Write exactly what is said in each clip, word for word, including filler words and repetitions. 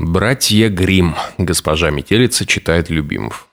Братья Гримм. Госпожа Метелица читает любимов.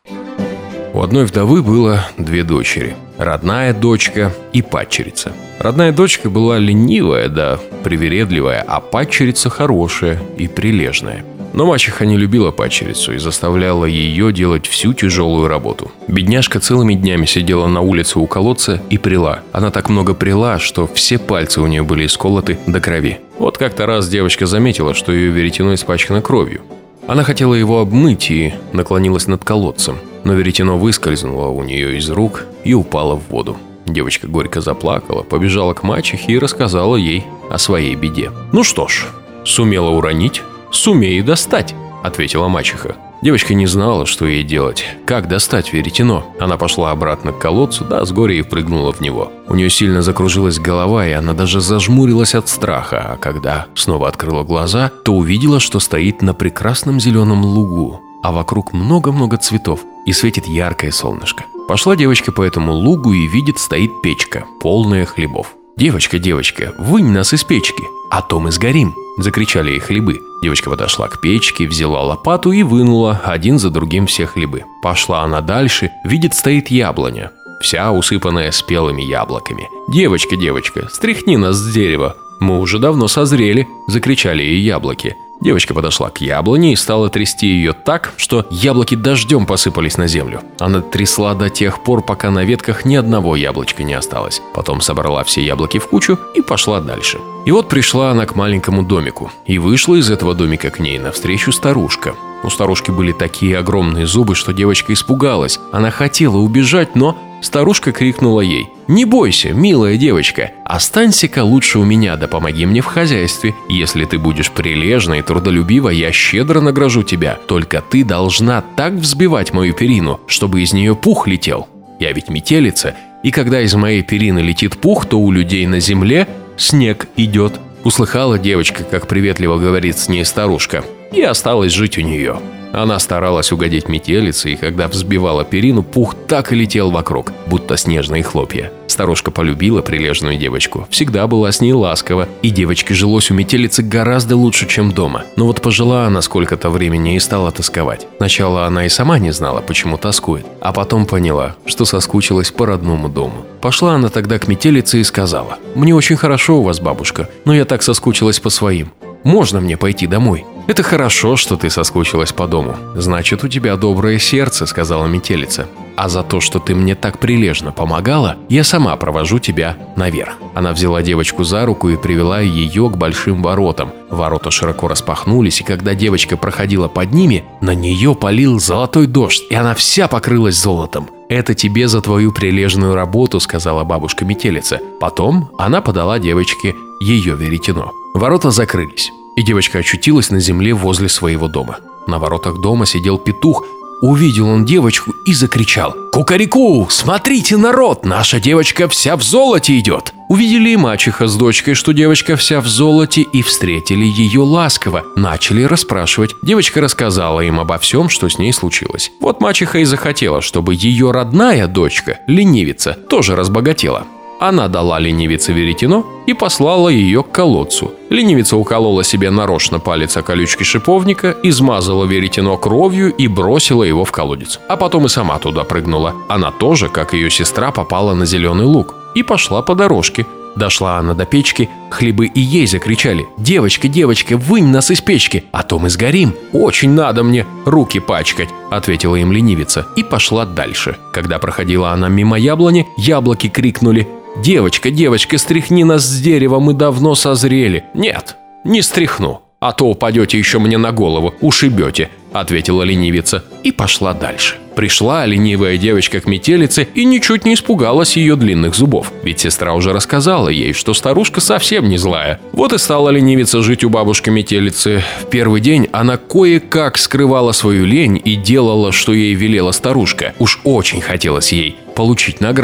У одной вдовы было две дочери. Родная дочка и падчерица. Родная дочка была ленивая, да привередливая, а падчерица хорошая и прилежная. Но мачеха не любила падчерицу и заставляла ее делать всю тяжелую работу. Бедняжка целыми днями сидела на улице у колодца и пряла. Она так много пряла, что все пальцы у нее были исколоты до крови. Вот как-то раз девочка заметила, что ее веретено испачкано кровью. Она хотела его обмыть и наклонилась над колодцем, но веретено выскользнуло у нее из рук и упало в воду. Девочка горько заплакала, побежала к мачехе и рассказала ей о своей беде. «Ну что ж, сумела уронить, сумей достать», — ответила мачеха. Девочка не знала, что ей делать, как достать веретено. Она пошла обратно к колодцу, да с горя и прыгнула в него. У нее сильно закружилась голова, и она даже зажмурилась от страха, а когда снова открыла глаза, то увидела, что стоит на прекрасном зеленом лугу, а вокруг много-много цветов, и светит яркое солнышко. Пошла девочка по этому лугу и видит, стоит печка, полная хлебов. «Девочка, девочка, вынь нас из печки, а то мы сгорим!» – закричали ей хлебы. Девочка подошла к печке, взяла лопату и вынула один за другим все хлебы. Пошла она дальше, видит, стоит яблоня, вся усыпанная спелыми яблоками. «Девочка, девочка, стряхни нас с дерева, мы уже давно созрели!» – закричали ей яблоки. Девочка подошла к яблоне и стала трясти ее так, что яблоки дождем посыпались на землю. Она трясла до тех пор, пока на ветках ни одного яблочка не осталось. Потом собрала все яблоки в кучу и пошла дальше. И вот пришла она к маленькому домику. И вышла из этого домика к ней навстречу старушка. У старушки были такие огромные зубы, что девочка испугалась. Она хотела убежать, но старушка крикнула ей: «Не бойся, милая девочка, останься-ка лучше у меня, да помоги мне в хозяйстве. Если ты будешь прилежна и трудолюбива, я щедро награжу тебя. Только ты должна так взбивать мою перину, чтобы из нее пух летел. Я ведь метелица, и когда из моей перины летит пух, то у людей на земле снег идет». Услыхала девочка, как приветливо говорит с ней старушка, и осталась жить у нее. Она старалась угодить метелице, и когда взбивала перину, пух так и летел вокруг, будто снежные хлопья. Старушка полюбила прилежную девочку, всегда была с ней ласкова, и девочке жилось у метелицы гораздо лучше, чем дома. Но вот пожила она сколько-то времени и стала тосковать. Сначала она и сама не знала, почему тоскует, а потом поняла, что соскучилась по родному дому. Пошла она тогда к метелице и сказала: «Мне очень хорошо у вас, бабушка, но я так соскучилась по своим. Можно мне пойти домой?» «Это хорошо, что ты соскучилась по дому. Значит, у тебя доброе сердце», — сказала метелица. «А за то, что ты мне так прилежно помогала, я сама провожу тебя наверх». Она взяла девочку за руку и привела ее к большим воротам. Ворота широко распахнулись, и когда девочка проходила под ними, на нее полил золотой дождь, и она вся покрылась золотом. «Это тебе за твою прилежную работу», — сказала бабушка метелица. Потом она подала девочке ее веретено. Ворота закрылись, и девочка очутилась на земле возле своего дома. На воротах дома сидел петух. Увидел он девочку и закричал: «Кукареку! Смотрите, народ! Наша девочка вся в золоте идет!» Увидели и мачеха с дочкой, что девочка вся в золоте, и встретили ее ласково. Начали расспрашивать. Девочка рассказала им обо всем, что с ней случилось. Вот мачеха и захотела, чтобы ее родная дочка, ленивица, тоже разбогатела. Она дала ленивице веретено и послала ее к колодцу. Ленивица уколола себе нарочно палец о колючки шиповника, измазала веретено кровью и бросила его в колодец. А потом и сама туда прыгнула. Она тоже, как ее сестра, попала на зеленый луг и пошла по дорожке. Дошла она до печки, хлебы и ей закричали: «Девочка, девочка, вынь нас из печки, а то мы сгорим». «Очень надо мне руки пачкать», — ответила им ленивица и пошла дальше. Когда проходила она мимо яблони, яблоки крикнули: «Девочка, девочка, стряхни нас с дерева, мы давно созрели». «Нет, не стряхну, а то упадете еще мне на голову, ушибете», — ответила ленивица и пошла дальше. Пришла ленивая девочка к метелице и ничуть не испугалась ее длинных зубов, ведь сестра уже рассказала ей, что старушка совсем не злая. Вот и стала ленивица жить у бабушки метелицы. В первый день она кое-как скрывала свою лень и делала, что ей велела старушка. Уж очень хотелось ей получить награду.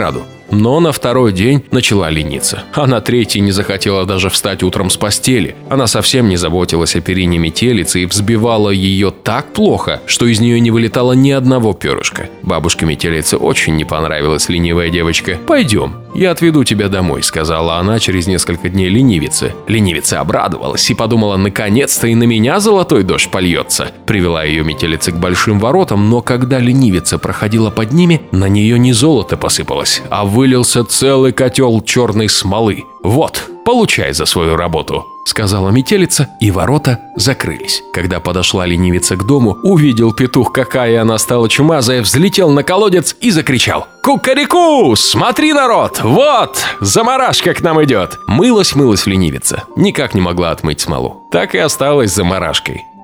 Но на второй день начала лениться. А на третий не захотела даже встать утром с постели. Она совсем не заботилась о перине метелицы и взбивала ее так плохо, что из нее не вылетало ни одного перышка. Бабушке метелице очень не понравилась ленивая девочка. «Пойдем, я отведу тебя домой», — сказала она через несколько дней ленивице. Ленивица обрадовалась и подумала: наконец-то и на меня золотой дождь польется. Привела ее метелица к большим воротам, но когда ленивица проходила под ними, на нее не золото посыпалось, а вылился целый котел черной смолы. «Вот, получай за свою работу», — сказала метелица, и ворота закрылись. Когда подошла ленивица к дому, увидел петух, какая она стала чумазая, взлетел на колодец и закричал: «Кукареку! Смотри, народ! Вот! Замарашка к нам идет!» Мылась-мылась ленивица, никак не могла отмыть смолу. Так и осталась замарашкой.